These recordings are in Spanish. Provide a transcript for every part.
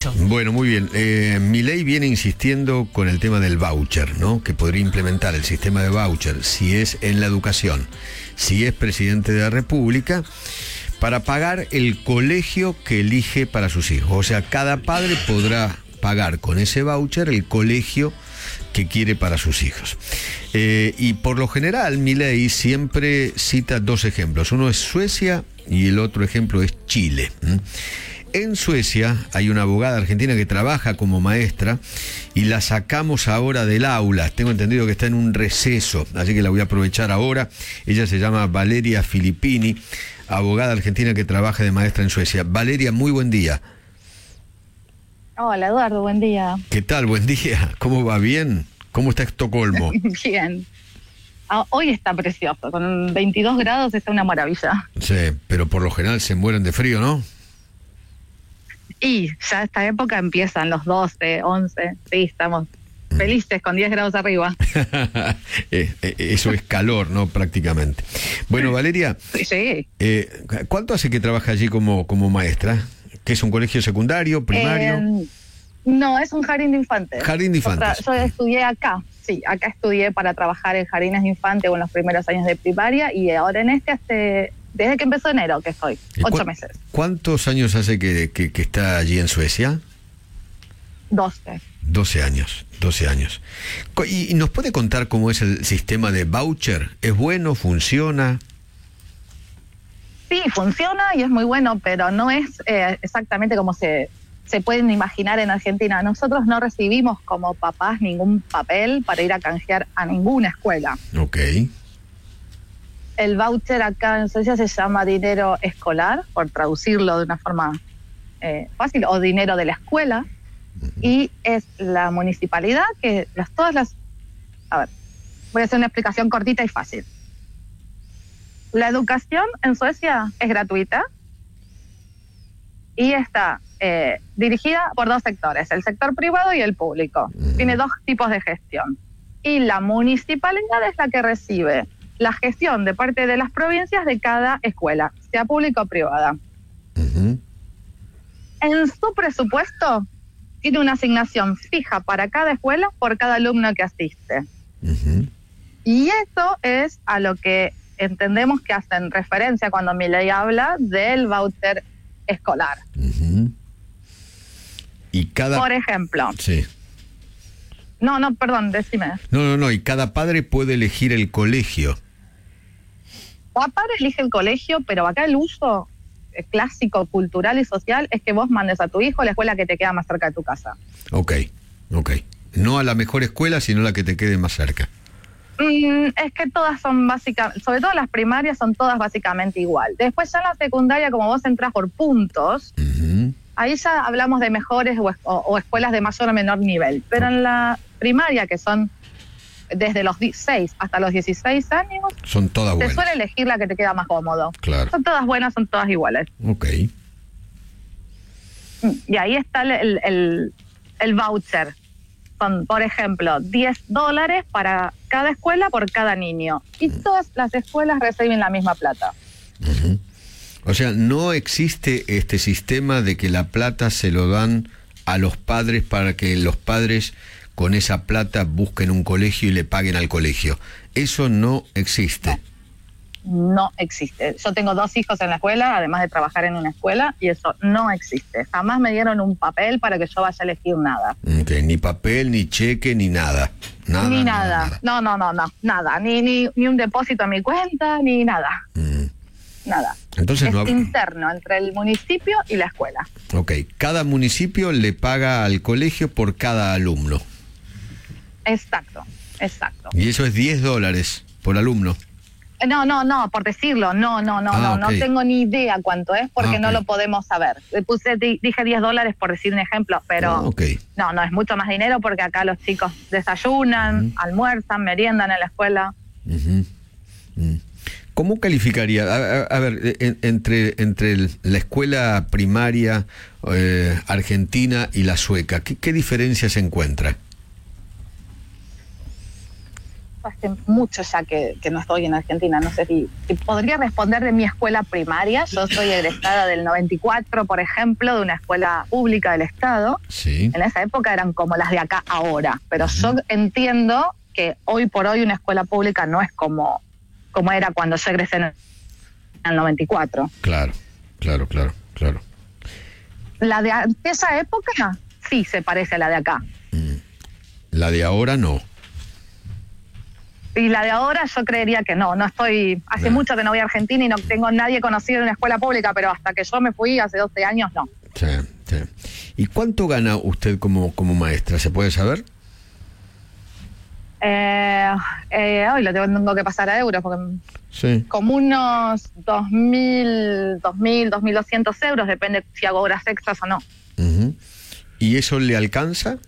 eso. Bueno, muy bien. Milei viene insistiendo con el tema del voucher, ¿no? Que podría implementar el sistema de voucher, si es en la educación, si es presidente de la República, para pagar el colegio que elige para sus hijos. O sea, cada padre podrá pagar con ese voucher el colegio que quiere para sus hijos. Y por lo general, Milei siempre cita dos ejemplos. Uno es Suecia y el otro ejemplo es Chile. En Suecia hay una abogada argentina que trabaja como maestra y la sacamos ahora del aula. Tengo entendido que está en un receso, así que la voy a aprovechar ahora. Ella se llama Valeria Filippini, abogada argentina que trabaja de maestra en Suecia. Valeria, muy buen día. Hola Eduardo, buen día. ¿Qué tal? Buen día. ¿Cómo va? ¿Bien? ¿Cómo está Estocolmo? Bien. Hoy está precioso, con 22 grados está una maravilla. Sí, pero por lo general se mueren de frío, ¿no? Y ya esta época empiezan los 12, 11, sí, estamos felices con 10 grados arriba. Eso es calor, ¿no? Prácticamente. Bueno, Valeria, Sí. ¿Cuánto hace que trabaja allí como maestra? ¿Qué es un colegio secundario, primario? No, es un jardín de infantes. Jardín de infantes. Yo estudié acá, sí, acá estudié para trabajar en jardines de infantes o en los primeros años de primaria y ahora en desde que empezó enero que estoy, 8 meses. ¿Cuántos años hace que está allí en Suecia? 12. 12 años, 12 años. ¿Y nos puede contar cómo es el sistema de voucher? ¿Es bueno? ¿Funciona? Sí, funciona y es muy bueno, pero no es exactamente como se pueden imaginar en Argentina. Nosotros no recibimos como papás ningún papel para ir a canjear a ninguna escuela. Ok. El voucher acá en Suecia se llama dinero escolar, por traducirlo de una forma fácil, o dinero de la escuela, y es la municipalidad que a ver, voy a hacer una explicación cortita y fácil. La educación en Suecia es gratuita y está dirigida por dos sectores, el sector privado y el público. Tiene dos tipos de gestión. Y la municipalidad es la que recibe la gestión de parte de las provincias de cada escuela, sea pública o privada. En su presupuesto tiene una asignación fija para cada escuela por cada alumno que asiste. Y eso es a lo que entendemos que hacen referencia cuando Milei habla del voucher escolar. Y por ejemplo. Sí. No, perdón, decime. No, y cada padre puede elegir el colegio. Cada padre elige el colegio, pero acá el uso clásico, cultural y social es que vos mandes a tu hijo a la escuela que te queda más cerca de tu casa. Ok. No a la mejor escuela, sino la que te quede más cerca. Es que todas son básicamente, sobre todo las primarias son todas básicamente igual. Después ya en la secundaria, como vos entras por puntos, ahí ya hablamos de mejores o escuelas de mayor o menor nivel. Pero en la primaria, que son desde los 6 hasta los 16 años, son todas buenas. Te suele elegir la que te queda más cómodo. Claro. Son todas buenas, son todas iguales. Ok. Y ahí está el voucher. Son, por ejemplo, $10 para cada escuela por cada niño. Y todas las escuelas reciben la misma plata. O sea, no existe este sistema de que la plata se lo dan a los padres para que los padres con esa plata busquen un colegio y le paguen al colegio. Eso no existe. No existe. Yo tengo 2 hijos en la escuela, además de trabajar en una escuela, y eso no existe. Jamás me dieron un papel para que yo vaya a elegir nada. Okay, ni papel, ni cheque, ni nada. Nada. No, nada. Ni un depósito a mi cuenta, ni nada. Nada. Entonces es interno entre el municipio y la escuela. Ok, cada municipio le paga al colegio por cada alumno. Exacto. Y eso es $10 por alumno. No, por decirlo, no tengo ni idea cuánto es porque no lo podemos saber. Dije $10 por decir un ejemplo, pero no es mucho más dinero porque acá los chicos desayunan, almuerzan, meriendan en la escuela. ¿Cómo calificaría? A ver, entre la escuela primaria argentina y la sueca, ¿qué diferencia se encuentra? hace mucho ya que no estoy en Argentina. No sé si podría responder de mi escuela primaria. Yo soy egresada del 94, por ejemplo, de una escuela pública del Estado. Sí. En esa época eran como las de acá ahora, pero yo entiendo que hoy por hoy una escuela pública no es como era cuando yo egresé en el 94. Claro. La de esa época sí se parece a la de acá. La de ahora no. Y la de ahora yo creería que no estoy, hace mucho que no voy a Argentina y no tengo nadie conocido en una escuela pública, pero hasta que yo me fui hace 12 años, no. Sí. ¿Y cuánto gana usted como maestra? ¿Se puede saber? Hoy lo tengo que pasar a euros, porque Sí. como unos 2.200 euros, depende si hago horas extras o no. Uh-huh. ¿Y eso le alcanza?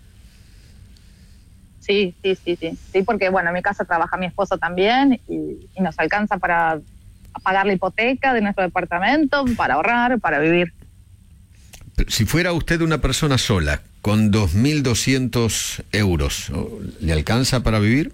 Sí, porque bueno, en mi casa trabaja mi esposo también y nos alcanza para pagar la hipoteca de nuestro departamento, para ahorrar, para vivir. Si fuera usted una persona sola, con 2.200 euros, ¿le alcanza para vivir?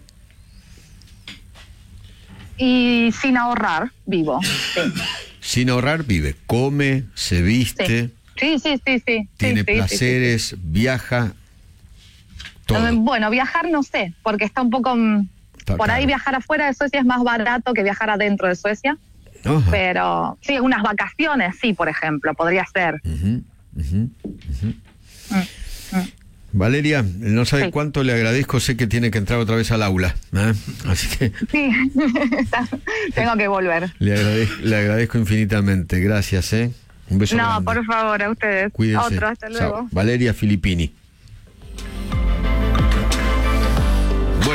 Y sin ahorrar, vivo, sí. Sin ahorrar vive, come, se viste, Sí. tiene Sí, placeres, viaja, todo. Bueno, viajar no sé, porque está un poco... por ahí viajar afuera de Suecia es más barato que viajar adentro de Suecia. Ajá. Pero sí, unas vacaciones, sí, por ejemplo, podría ser. Valeria, no sabe Sí. cuánto le agradezco, sé que tiene que entrar otra vez al aula, ¿eh? Así que Sí, tengo que volver. le agradezco infinitamente, gracias, ¿eh? Un beso No, grande. por favor, a ustedes. Cuídense. Otro, hasta Chao. luego. Valeria Filippini.